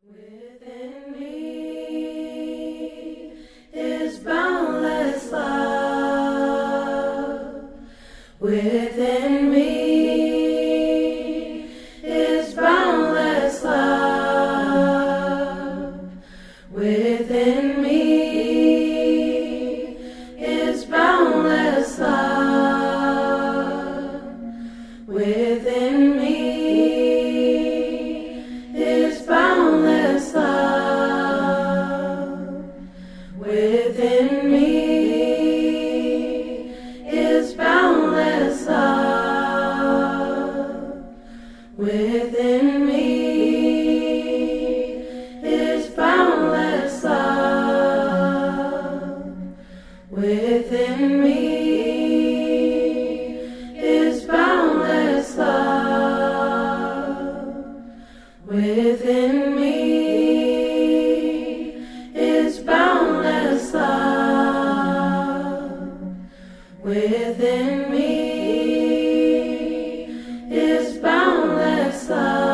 Within me is boundless love. Within me is boundless love. Within me is boundless love. Within me is boundless love. Within me is boundless love. Within me is boundless love. Within me is boundless love. Within me is boundless love. Within me is boundless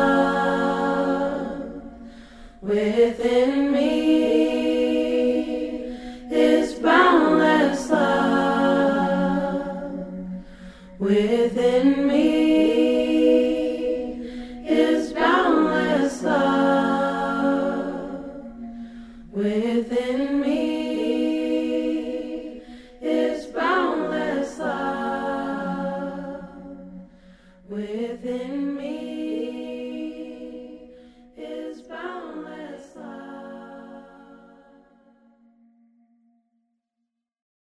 love. Within me is boundless love. Within me